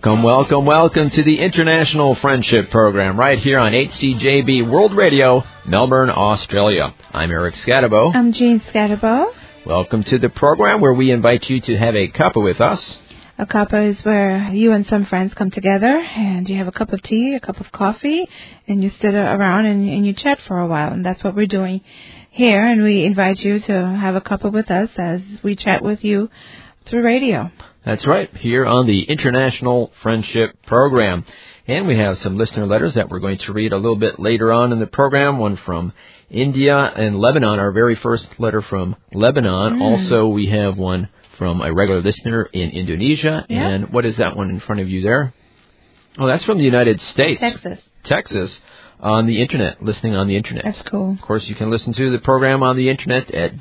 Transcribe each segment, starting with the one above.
Welcome to the International Friendship Program right here on HCJB World Radio, Melbourne, Australia. I'm Eric Scatabo. I'm Jean Scatabo. Welcome to the program where we invite you to have a cuppa with us. A cuppa is where you and some friends come together and you have a cup of tea, a cup of coffee, and you sit around and you chat for a while. And that's what we're doing here. And we invite you to have a cuppa with us as we chat with you through radio. That's right, here on the International Friendship Program. And we have some listener letters that we're going to read a little bit later on in the program, one from India and Lebanon, our very first letter from Lebanon. Also, we have one from a regular listener in Indonesia. Yeah. And what is that one in front of you there? Oh, that's from the United States. Texas. On the Internet, listening on the Internet. That's cool. Of course, you can listen to the program on the Internet at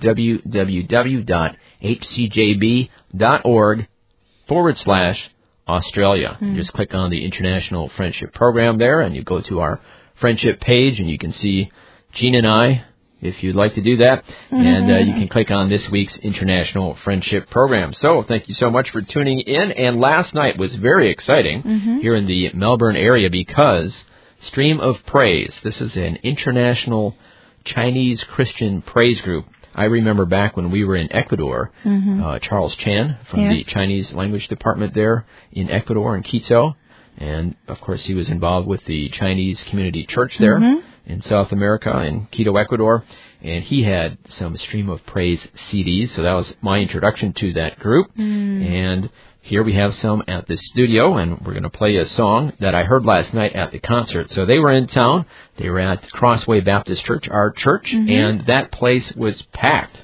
www.hcjb.org/Australia. Just click on the International Friendship Program there, and you go to our friendship page, and you can see Jean and I, if you'd like to do that. And you can click on this week's International Friendship Program. So thank you so much for tuning in. And last night was very exciting here in the Melbourne area because Stream of Praise, this is an international Chinese Christian praise group. I remember back when we were in Ecuador, Charles Chan from the Chinese language department there in Ecuador, in Quito. And, of course, he was involved with the Chinese community church there in South America, in Quito, Ecuador. And he had some Stream of Praise CDs, so that was my introduction to that group. And here we have some at the studio, and we're going to play a song that I heard last night at the concert. So they were in town. They were at Crossway Baptist Church, our church, and that place was packed.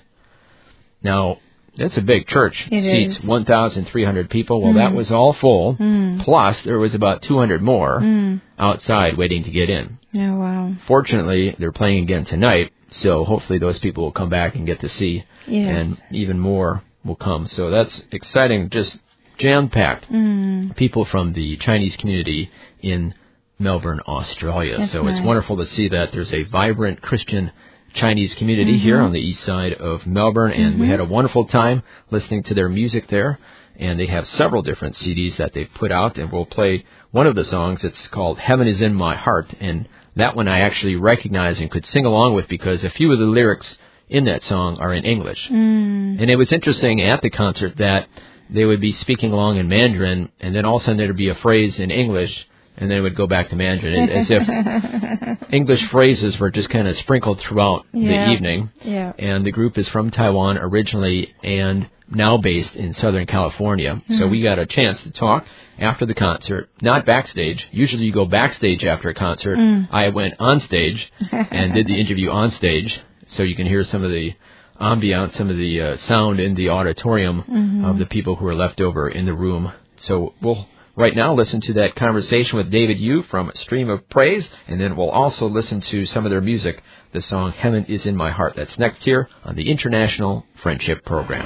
Now, that's a big church. It seats is. 1,300 people. Well, that was all full. Plus, there was about 200 more outside waiting to get in. Oh, wow. Fortunately, they're playing again tonight, so hopefully those people will come back and get to see, and even more will come. So that's exciting, just jam-packed. People from the Chinese community in Melbourne, Australia. That's so nice. It's wonderful to see that there's a vibrant Christian Chinese community here on the east side of Melbourne, and we had a wonderful time listening to their music there. And they have several different CDs that they've put out, and we'll play one of the songs. It's called Heaven is in My Heart, and that one I actually recognize and could sing along with because a few of the lyrics in that song are in English. And it was interesting at the concert that they would be speaking along in Mandarin, and then all of a sudden there would be a phrase in English, and then it would go back to Mandarin, as if English phrases were just kind of sprinkled throughout the evening. Yeah. And the group is from Taiwan originally and now based in Southern California. So we got a chance to talk after the concert, not backstage. Usually you go backstage after a concert. I went on stage and did the interview on stage, so you can hear some of the ambiance, some of the sound in the auditorium of the people who are left over in the room. So we'll right now listen to that conversation with David Yu from Stream of Praise, and then we'll also listen to some of their music, the song Heaven is in My Heart. That's next here on the International Friendship Program.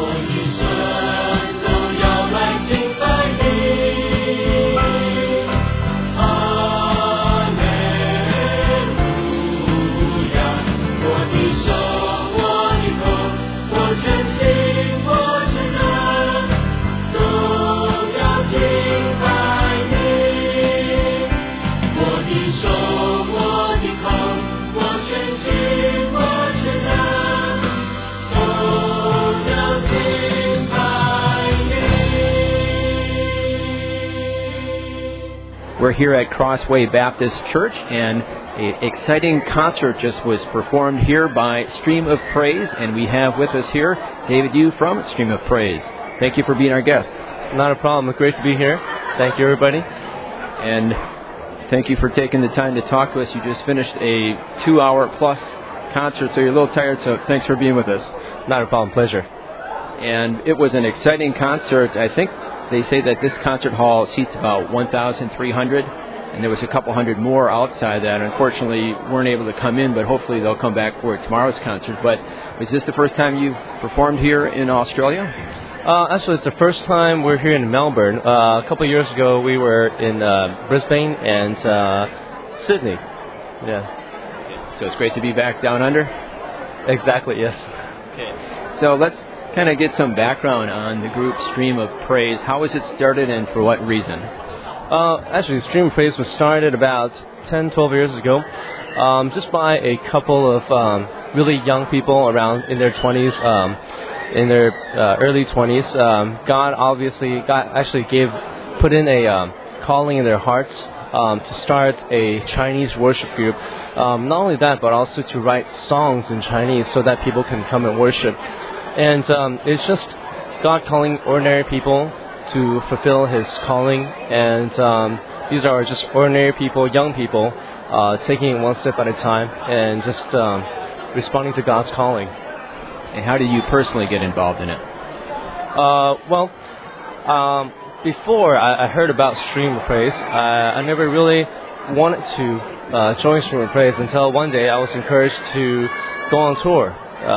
We're here at Crossway Baptist Church, and an exciting concert just was performed here by Stream of Praise, and we have with us here David Yu from Stream of Praise. Thank you for being our guest. Not a problem. Great to be here. Thank you, everybody. And thank you for taking the time to talk to us. You just finished a 2-hour-plus concert, so you're a little tired, so thanks for being with us. Not a problem. Pleasure. And it was an exciting concert. I think they say that this concert hall seats about 1,300, and there was a couple hundred more outside that unfortunately weren't able to come in, but hopefully they'll come back for tomorrow's concert. But is this the first time you've performed here in Australia? Actually, it's the first time we're here in Melbourne. A couple of years ago, we were in Brisbane and Sydney. Yeah. So it's great to be back down under? Exactly, yes. Okay. So let's kind of get some background on the group Stream of Praise. How was it started and for what reason? Actually, Stream of Praise was started about 10, 12 years ago, just by a couple of really young people around in their 20s, in their early 20s. God actually put in a calling in their hearts to start a Chinese worship group. Not only that, but also to write songs in Chinese so that people can come and worship. And it's just God calling ordinary people to fulfill His calling. And these are just ordinary people, young people, taking it one step at a time and just responding to God's calling. And how did you personally get involved in it? Before I heard about Stream of Praise, I never really wanted to join Stream of Praise until one day I was encouraged to go on tour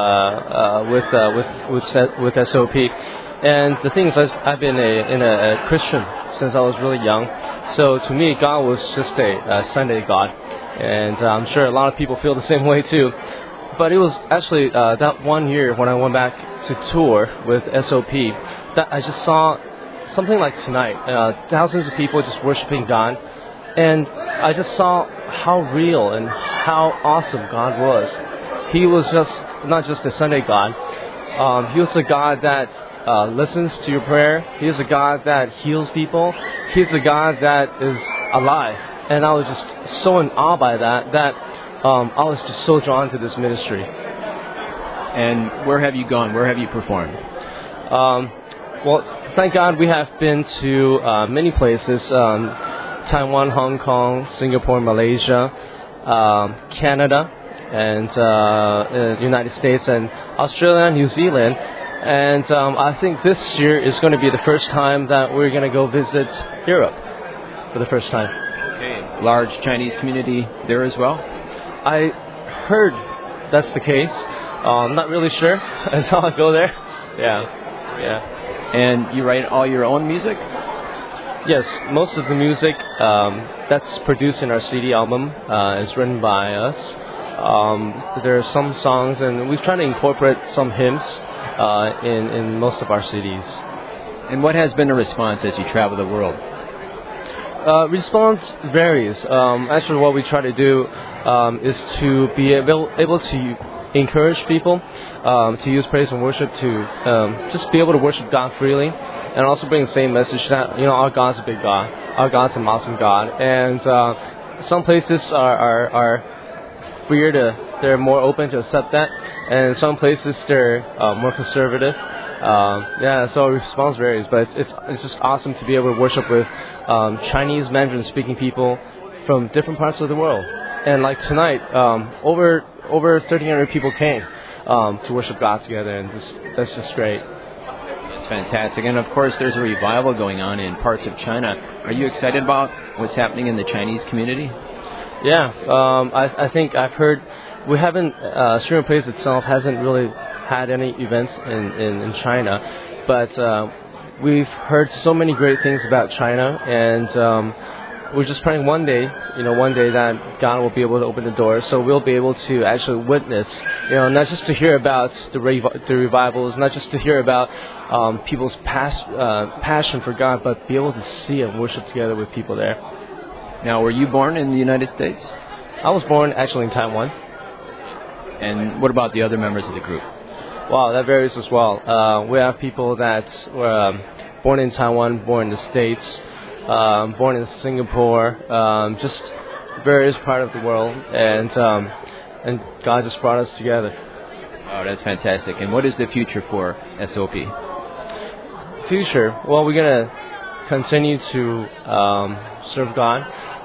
with SOP. And the thing is, I've been a Christian since I was really young. So to me, God was just a Sunday God. And I'm sure a lot of people feel the same way too. But it was actually that one year when I went back to tour with SOP that I just saw something like tonight, thousands of people just worshiping God. And I just saw how real and how awesome God was. He was just not just a Sunday God. He was a God that listens to your prayer. He is a God that heals people. He's a God that is alive. And I was just so in awe by that I was just so drawn to this ministry. And where have you gone? Where have you performed? Well, thank God we have been to many places. Taiwan, Hong Kong, Singapore, Malaysia, Canada, and United States, and Australia, and New Zealand. And I think this year is going to be the first time that we're going to go visit Europe for the first time. Okay. Large Chinese community there as well? I heard that's the case. I'm not really sure until I go there. Yeah. And you write all your own music? Yes, most of the music that's produced in our CD album is written by us. There are some songs, and we've tried to incorporate some hymns in most of our CDs. And what has been the response as you travel the world? Response varies. Actually, what we try to do is to be able to encourage people to use praise and worship to just be able to worship God freely, and also bring the same message that our God's a big God, our God's an awesome God, and some places are freer they're more open to accept that, and some places they're more conservative. So response varies, but it's just awesome to be able to worship with Chinese Mandarin speaking people from different parts of the world. And like tonight, over 1,300 people came to worship God together, and that's just great. That's fantastic. And of course, there's a revival going on in parts of China. Are you excited about what's happening in the Chinese community? Yeah, I think I've heard. We haven't Stream of Praise itself hasn't really had any events in China, but we've heard so many great things about China, and we're just praying one day that God will be able to open the door, so we'll be able to actually witness, not just to hear about the revivals, not just to hear about people's passion for God, but be able to see and worship together with people there. Now, were you born in the United States? I was born actually in Taiwan. And what about the other members of the group? Wow, that varies as well. We have people that were born in Taiwan, born in the States, born in Singapore, just various parts of the world, and God just brought us together. Oh, that's fantastic. And what is the future for SOP? Future? Well, we're going to continue to serve God.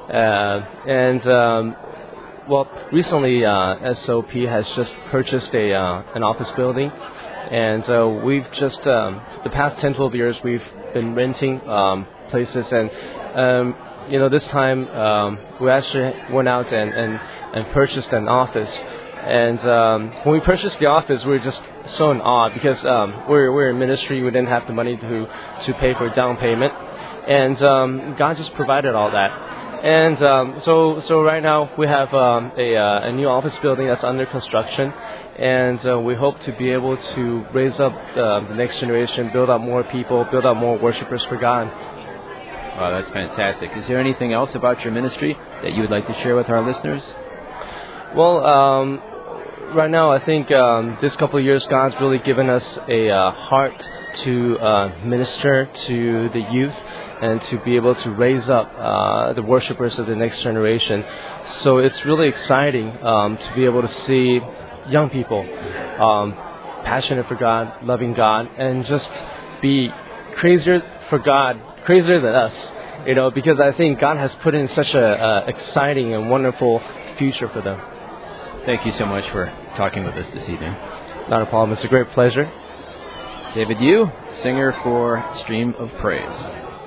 Recently SOP has just purchased an office building, and we've just the past 10-12 years we've been renting places, and this time we actually went out and purchased an office. And when we purchased the office, we were just so in awe because we're in ministry. We didn't have the money to pay for a down payment, and God just provided all that. And so right now we have a new office building that's under construction, and we hope to be able to raise up the next generation, build up more people, build up more worshipers for God. Wow, that's fantastic. Is there anything else about your ministry that you would like to share with our listeners? Well, right now I think this couple of years God's really given us a heart to minister to the youth and to be able to raise up the worshipers of the next generation. So it's really exciting to be able to see young people passionate for God, loving God, and just be crazier for God, crazier than us, because I think God has put in such a exciting and wonderful future for them. Thank you so much for talking with us this evening. Not a problem. It's a great pleasure. David Yu, singer for Stream of Praise.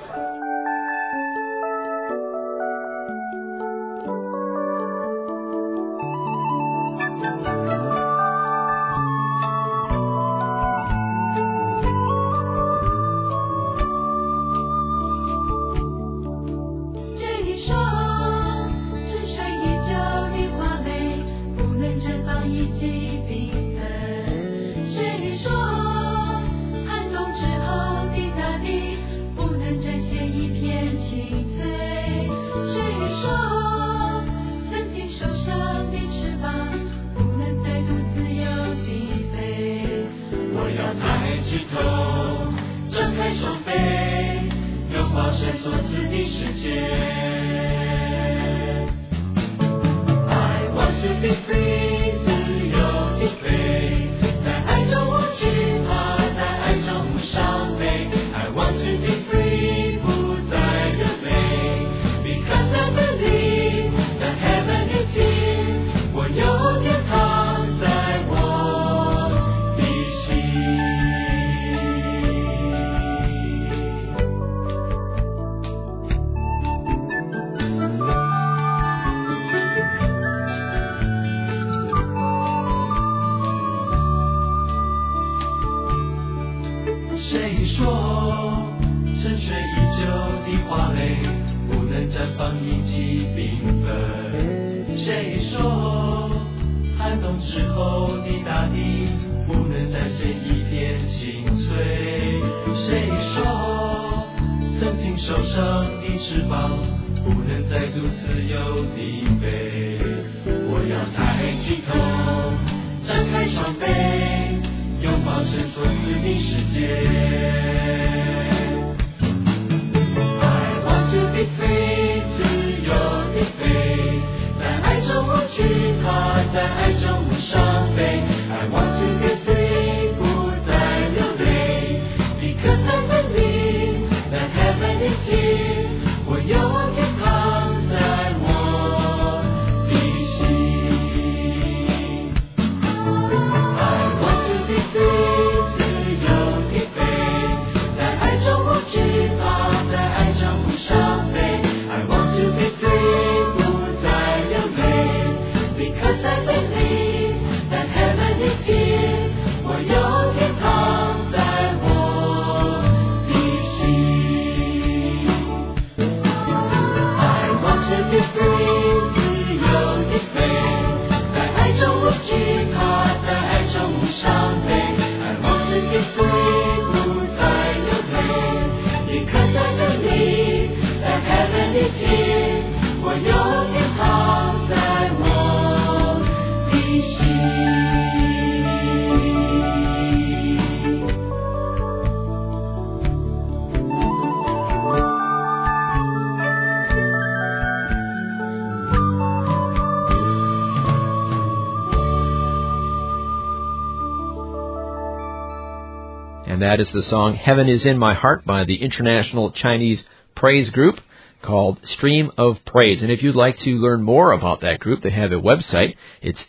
And that is the song Heaven is in My Heart by the International Chinese Praise Group called Stream of Praise. And if you'd like to learn more about that group, they have a website. It's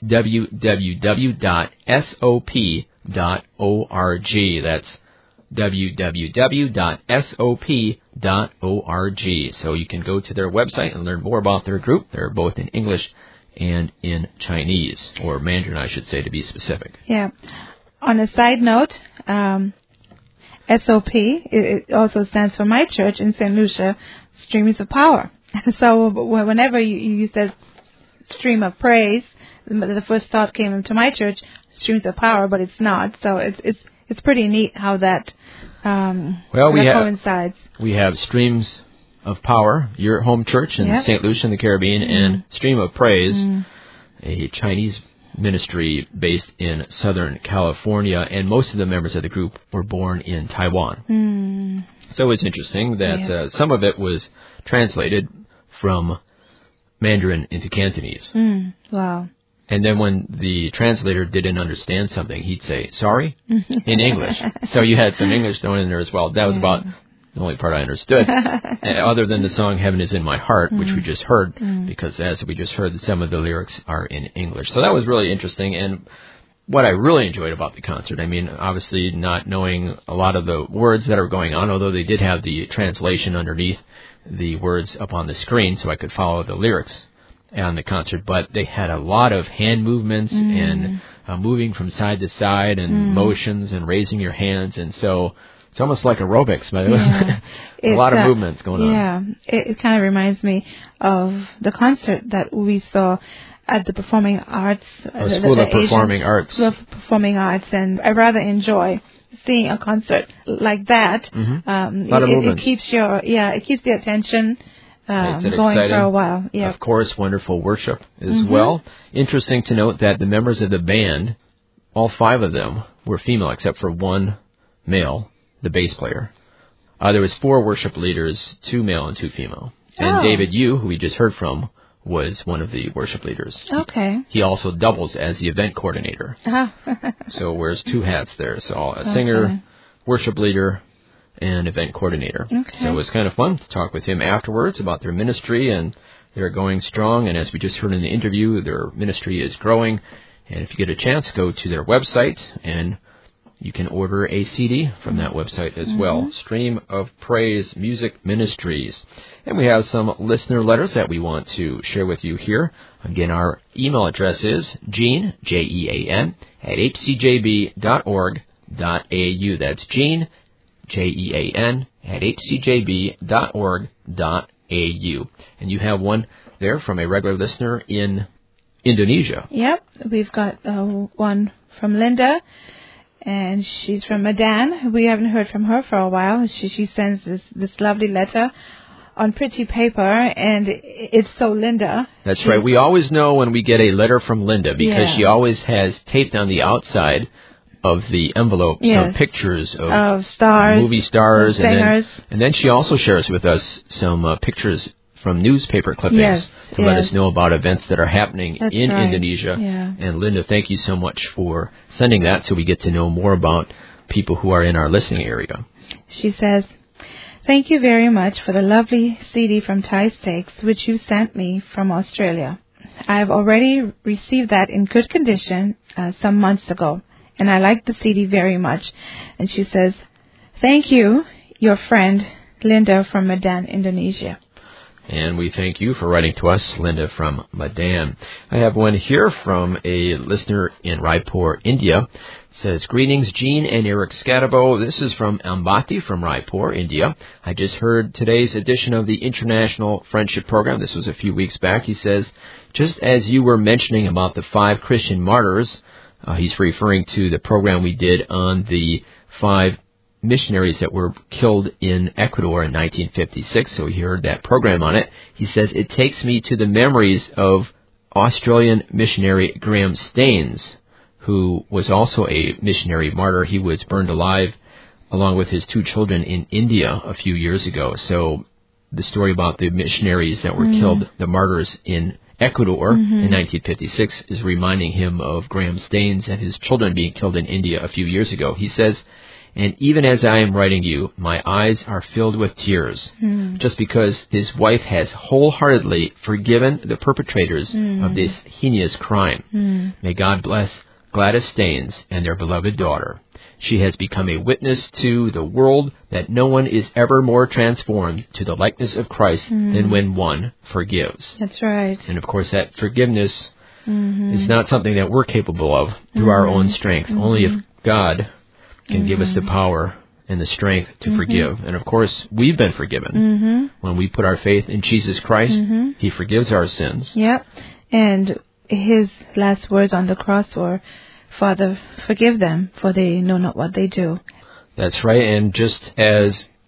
www.sop.org. That's www.sop.org. So you can go to their website and learn more about their group. They're both in English and in Chinese, or Mandarin, I should say, to be specific. Yeah. On a side note, SOP, it also stands for my church in St. Lucia, Streams of Power. So whenever you said Stream of Praise, the first thought came into my church, Streams of Power, but it's not. So it's pretty neat how that coincides. We have Streams of Power, your home church in Yep. St. Lucia in the Caribbean, and Stream of Praise, a Chinese ministry based in Southern California, and most of the members of the group were born in Taiwan. So it's interesting that some of it was translated from Mandarin into Cantonese. Wow. And then when the translator didn't understand something, he'd say, sorry, in English. So you had some English thrown in there as well. That was about the only part I understood, other than the song Heaven is in My Heart, which we just heard, because as we just heard, some of the lyrics are in English. So that was really interesting. And what I really enjoyed about the concert, I mean, obviously not knowing a lot of the words that are going on, although they did have the translation underneath the words up on the screen so I could follow the lyrics on the concert, but they had a lot of hand movements and moving from side to side and motions and raising your hands, and so it's almost like aerobics, but a lot of movements going on. Yeah, it kind of reminds me of the concert that we saw at the Performing Arts, School of Performing Arts. School of Performing Arts, and I rather enjoy seeing a concert like that. It keeps it keeps the attention going exciting. for a while. Yeah. Of course, wonderful worship as well. Interesting to note that the members of the band, all 5 of them, were female except for one male, the bass player. There was 4 worship leaders, 2 male and 2 female. And David Yu, who we just heard from, was one of the worship leaders. Okay. He also doubles as the event coordinator. So wears 2 hats there. So a singer, worship leader, and event coordinator. Okay. So it was kind of fun to talk with him afterwards about their ministry, and they're going strong. And as we just heard in the interview, their ministry is growing. And if you get a chance, go to their website, and you can order a CD from that website as well. Stream of Praise Music Ministries. And we have some listener letters that we want to share with you here. Again, our email address is Jean, Jean, at hcjb.org.au. That's Jean, Jean, at hcjb.org.au. And you have one there from a regular listener in Indonesia. Yep, we've got one from Linda, and she's from Medan. We haven't heard from her for a while. She sends this lovely letter on pretty paper, and it's so Linda. That's right. We always know when we get a letter from Linda because she always has taped on the outside of the envelope some pictures of stars, movie stars, singers. And then she also shares with us some pictures from newspaper clippings to let us know about events that are happening in Indonesia. Yeah. And Linda, thank you so much for sending that so we get to know more about people who are in our listening area. She says, "Thank you very much for the lovely CD from Thai Steaks, which you sent me from Australia. I have already received that in good condition some months ago, and I like the CD very much." And she says, "Thank you, your friend Linda from Medan, Indonesia." And we thank you for writing to us, Linda from Medan. I have one here from a listener in Raipur, India. It says, "Greetings, Jean and Eric Scatabo. This is from Ambati from Raipur, India. I just heard today's edition of the International Friendship Program." This was a few weeks back. He says, "Just as you were mentioning about the 5 Christian martyrs," he's referring to the program we did on the 5 missionaries that were killed in Ecuador in 1956. So he heard that program on it. He says, "It takes me to the memories of Australian missionary Graham Staines, who was also a missionary martyr. He was burned alive along with his 2 children in India a few years ago." So the story about the missionaries that were killed, the martyrs in Ecuador in 1956, is reminding him of Graham Staines and his children being killed in India a few years ago. He says, "And even as I am writing you, my eyes are filled with tears, just because his wife has wholeheartedly forgiven the perpetrators of this heinous crime. May God bless Gladys Staines and their beloved daughter. She has become a witness to the world that no one is ever more transformed to the likeness of Christ than when one forgives." That's right. And of course, that forgiveness is not something that we're capable of through our own strength. Only if God can give us the power and the strength to forgive. And of course, we've been forgiven. When we put our faith in Jesus Christ, He forgives our sins. Yep. And His last words on the cross were, "Father, forgive them, for they know not what they do." That's right. And just as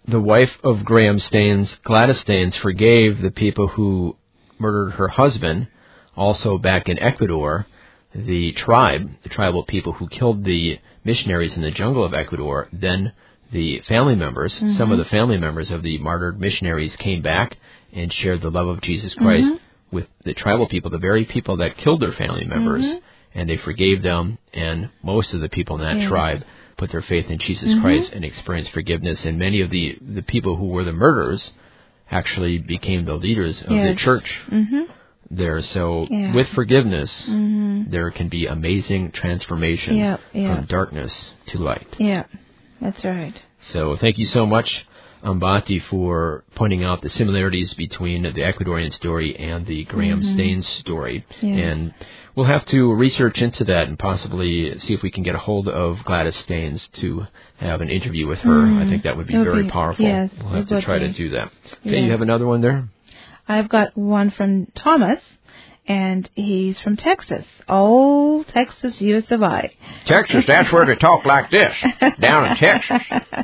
the wife of Graham Staines, Gladys Staines, forgave the people who murdered her husband, also back in Ecuador, the tribal people who killed the missionaries in the jungle of Ecuador. Then the family members, some of the family members of the martyred missionaries came back and shared the love of Jesus Christ with the tribal people, the very people that killed their family members, and they forgave them, and most of the people in that tribe put their faith in Jesus Christ and experienced forgiveness, and many of the people who were the murderers actually became the leaders of the church there. So with forgiveness, there can be amazing transformation from darkness to light. Yeah, that's right. So thank you so much, Ambati, for pointing out the similarities between the Ecuadorian story and the Graham Staines story. And we'll have to research into that and possibly see if we can get a hold of Gladys Staines to have an interview with her. I think that would be very powerful. Yes, we'll have to try to do that. Okay, you have another one there? I've got one from Thomas, and he's from Texas. Oh, Texas, you survive. Texas, that's where they talk like this, down in Texas.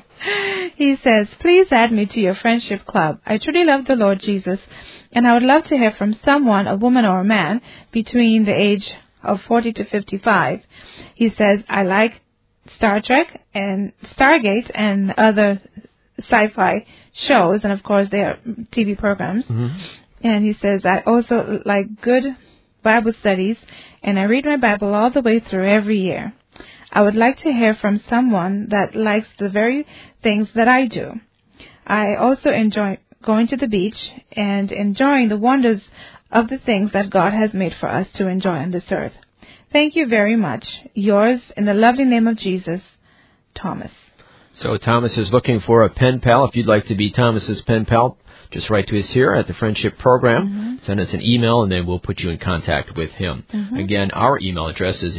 He says, please add me to your friendship club. I truly love the Lord Jesus, and I would love to hear from someone, a woman or a man, between the age of 40 to 55. He says, I like Star Trek and Stargate and other sci-fi shows, and of course they are TV programs. And he says, I also like good Bible studies, and I read my Bible all the way through every year. I would like to hear from someone that likes the very things that I do. I also enjoy going to the beach and enjoying the wonders of the things that God has made for us to enjoy on this earth. Thank you very much. Yours, in the lovely name of Jesus, Thomas. So Thomas is looking for a pen pal. If you'd like to be Thomas's pen pal, just write to us here at the Friendship Program. Send us an email, and then we'll put you in contact with him. Again, our email address is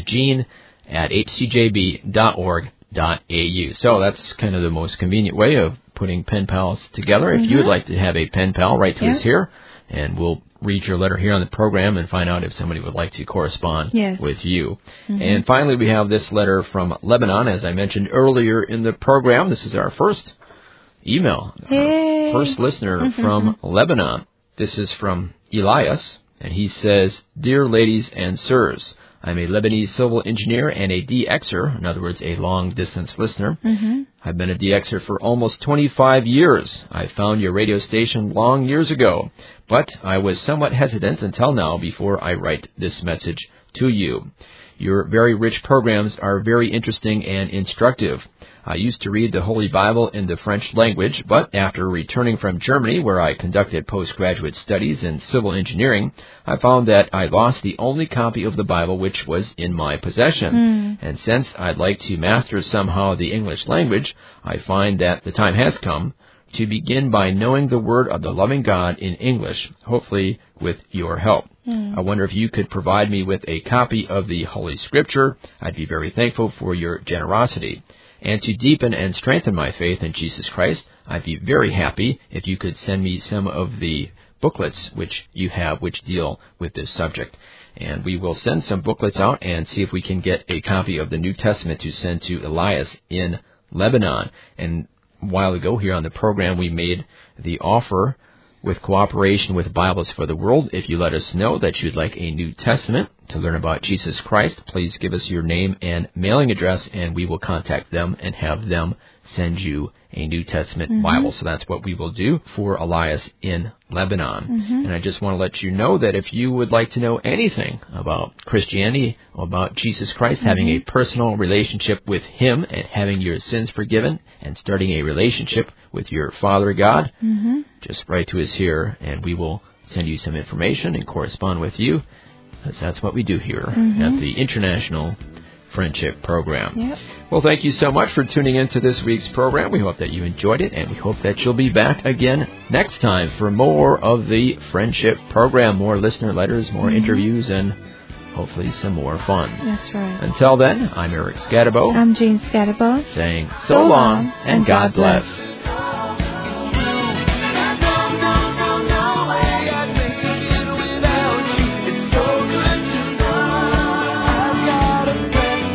gene@hcjb.org.au. So that's kind of the most convenient way of putting pen pals together. If you would like to have a pen pal, write to us here, and we'll read your letter here on the program and find out if somebody would like to correspond with you. And finally, we have this letter from Lebanon. As I mentioned earlier in the program, this is our first email. Our first listener from Lebanon. This is from Elias, and he says, Dear ladies and sirs, I'm a Lebanese civil engineer and a DXer, in other words, a long-distance listener. I've been a DXer for almost 25 years. I found your radio station long years ago, but I was somewhat hesitant until now before I write this message to you. Your very rich programs are very interesting and instructive. I used to read the Holy Bible in the French language, but after returning from Germany, where I conducted postgraduate studies in civil engineering, I found that I lost the only copy of the Bible which was in my possession. And since I'd like to master somehow the English language, I find that the time has come to begin by knowing the Word of the loving God in English, hopefully with your help. I wonder if you could provide me with a copy of the Holy Scripture. I'd be very thankful for your generosity. And to deepen and strengthen my faith in Jesus Christ, I'd be very happy if you could send me some of the booklets which you have which deal with this subject. And we will send some booklets out and see if we can get a copy of the New Testament to send to Elias in Lebanon. And a while ago here on the program, we made the offer with cooperation with Bibles for the World. If you let us know that you'd like a New Testament to learn about Jesus Christ, please give us your name and mailing address, and we will contact them and have them send you a New Testament Bible. So that's what we will do for Elias in Lebanon. And I just want to let you know that if you would like to know anything about Christianity, or about Jesus Christ, having a personal relationship with Him and having your sins forgiven and starting a relationship with your Father God, just write to us here and we will send you some information and correspond with you, because that's what we do here at the International Friendship Program. Well, thank you so much for tuning in to this week's program. We hope that you enjoyed it, and we hope that you'll be back again next time for more of the Friendship Program, more listener letters, more interviews, and hopefully some more fun. That's right. Until then, I'm Eric Scatabo. I'm Jean Scatabo. Saying so long and God bless.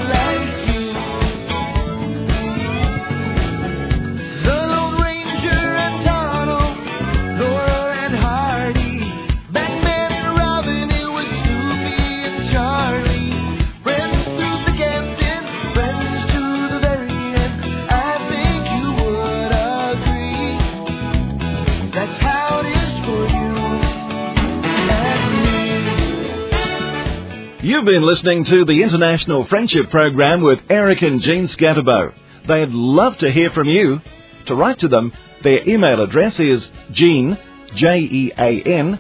The Lone Ranger You've been listening to the International Friendship Program with Eric and Jean Scatterbo. They'd love to hear from you. To write to them, their email address is Jean, Jean,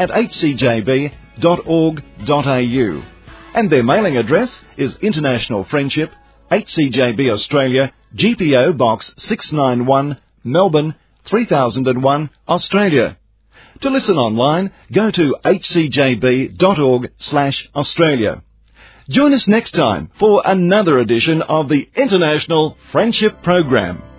@hcjb.org.au. And their mailing address is International Friendship, HCJB Australia, GPO Box 691, Melbourne, 3001, Australia. To listen online, go to hcjb.org/Australia. Join us next time for another edition of the International Friendship Program.